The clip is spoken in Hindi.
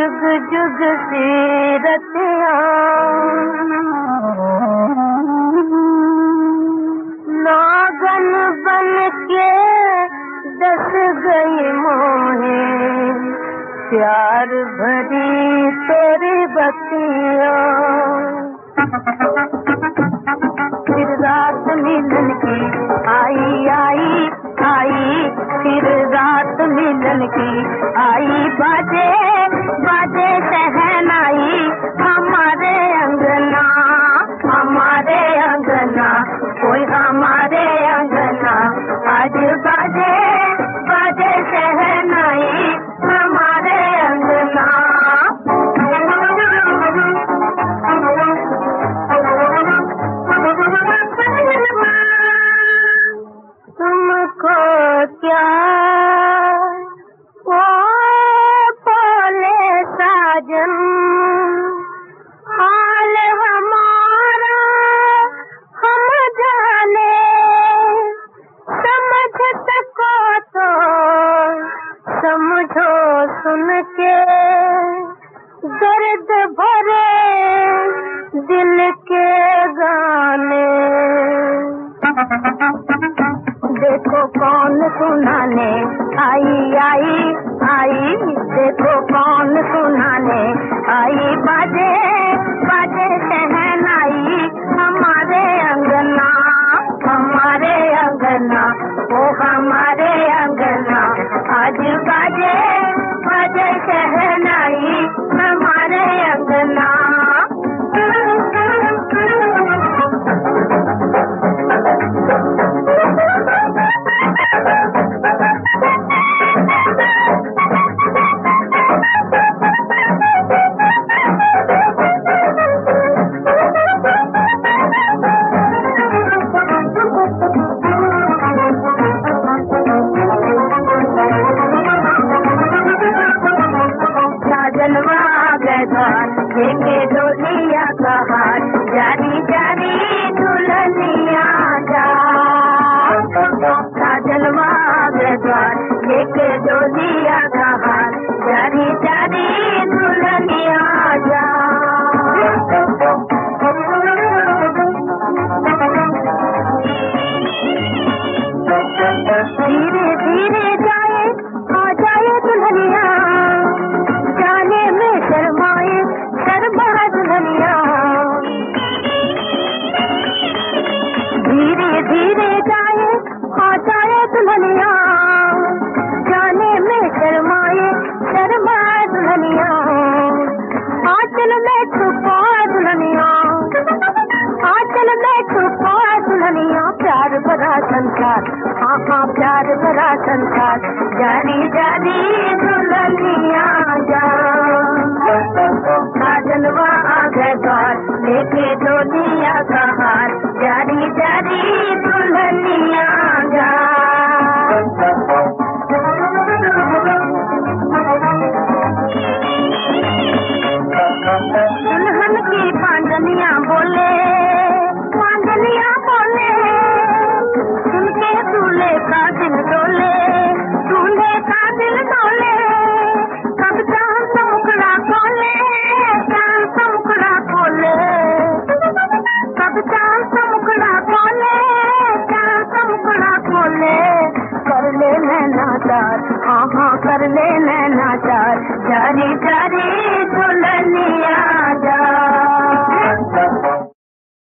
जुग जुग सीरतियाँ नागन बन के दस गई मोहे प्यार भरी तेरी बतियाँ। फिर रात मिलन की आई आई आई, फिर रात मिलन की आई, बाजे बाजे शहनाई हमारे अंगना, हमारे अंगना कोई हमारे अंगना, आज बाजे बाजे शहनाई हमारे अंगना। तुमको क्या वो बोले साजन, हाल हमारा हम जाने, समझ सको तो समझो सुन के दर्द भरे दिल के गाने। देखो कौन सुनाने आई आई आई, देखो कौन सुनाने आई, बाजे बाजे शहनाई हमारे अंगना, हमारे अंगना ओ हमारे अंगना, आज बाजे बाजे शहनाई हमारे अंगना। देखे डोलिया का हाथ जारी जारी दुल्हनिया जा, साजनवा द्वार देखे डोलिया का हाथ जारी जारी दुल्हनिया जा। धीरे धीरे जाए आ जाए दुल्हनिया, जाने में शर्माए शर्मा दुल्हनिया। धीरे धीरे जाए आ जाए दुल्हनिया, जाने में शर्माए शर्मा दुल्हनिया। आंचल में छुपा दुल्हनिया, आंचल में छुपा दुल्हनिया, प्यार भरा संसार हाँ हाँ प्यार भरा संसार, जारी जारी दुल्हनिया जा। साजनवा आ गए द्वार लेके डोलिया का हार, जारी जारी दुल्हनिया जा। दुल्हन की पांजलियाँ बोले, पांजलियाँ बोले, सुन के दूल्हे का दिल डोले, दूल्हे का दिल डोले। कब चांद सा मुखड़ा खोले, चांद सा मुखड़ा खोले, कब चांद सा मुखड़ा खोले, चांद सा मुखड़ा खोले। कर ले नैना चार हाँ हाँ कर ले नैना चार, जारी जारी